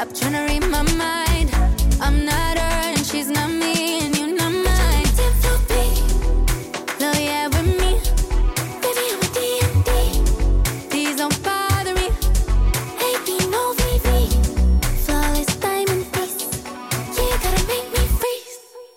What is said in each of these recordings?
Stop trying to read my mind. I'm not her and she's not me, and you're not mine. Love yeah with me, baby I'm a D&D. Please don't bother me. AP no VV. Flawless diamond face. You gotta make me freeze.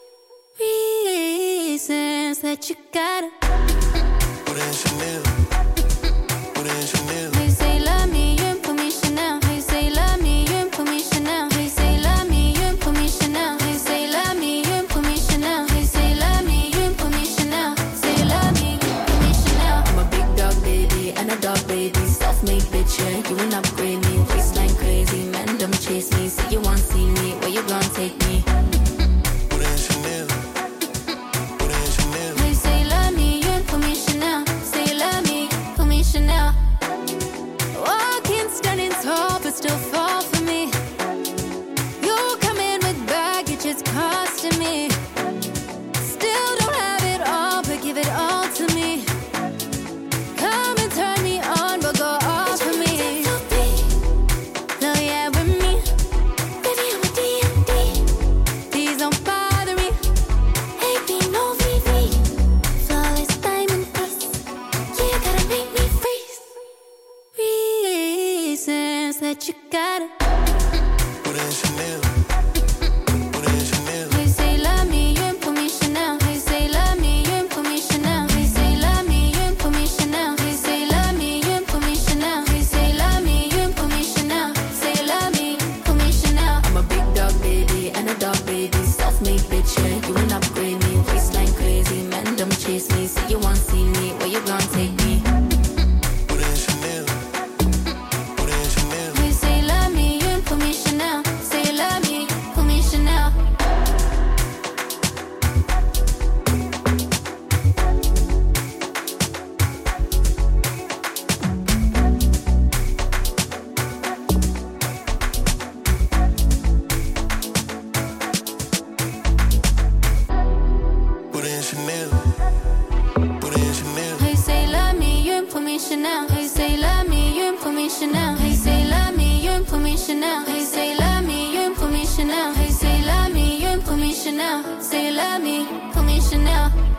Reasons that you gotta. Put in Chanel. Put in Chanel. They say love me, you put me Chanel. They say love me, you put me Chanel. They say love me, you put me Chanel. They say love me, you put me Chanel. They say love me, you put me Chanel. Say love me, you put me Chanel. I'm a big dog baby and a dog baby. Self-made bitch, yeah, you will upgrade me. Waistline crazy, man, don't chase me. Say you want see me, where you gon' take me? Put in Chanel. Put in Chanel. They say love me, you put me Chanel. Say love me, put me Chanel. Walking standing tall, but still fall for me. You come in with baggage, it's costing me. Still don't have it all, but give it all to me. Come and turn me on, but go off for me. Love yeah with me, baby I'm a D&D. Please don't bother me. AP no VV. Flawless diamond face. You gotta make me freeze. Reasons that you gotta. Put in Chanel. Put in Chanel. They say love me, you put me Chanel. They say love me, you put me Chanel. They say love me, you put me Chanel. They say love me, you put me Chanel. They say love me, you put me Chanel. Say love me, put me Chanel. I'm a big dog baby and a dog baby. Self-made bitch, yeah, you will upgrade me. Waistline crazy, man, don't chase me. Say you want see me, where you gon' take me? Put in Chanel. Put in Chanel. They say love me, you put me Chanel. Say love me, put me Chanel. Put in Chanel. Put in Chanel. They say love me, you put me Chanel. They say love me, you put me Chanel. They say love me, you put me Chanel. They say love me, you put me Chanel. They say love me, you put me Chanel. Say love me, put me Chanel.